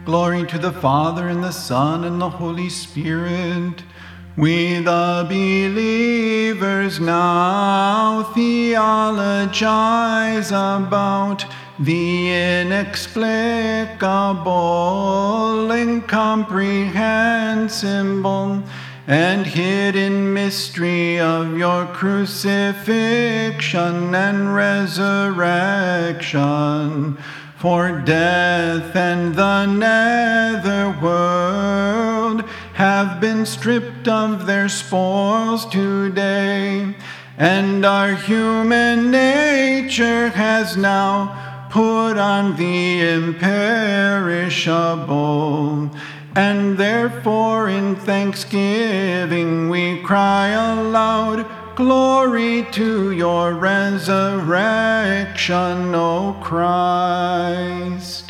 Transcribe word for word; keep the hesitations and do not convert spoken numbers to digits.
Glory to the Father, and the Son, and the Holy Spirit. We the believers now theologize about the inexplicable, incomprehensible, and hidden mystery of your crucifixion and resurrection. For death and the nether world have been stripped of their spoils today, and our human nature has now put on the imperishable. And therefore in thanksgiving we cry aloud, glory to your resurrection, O Christ.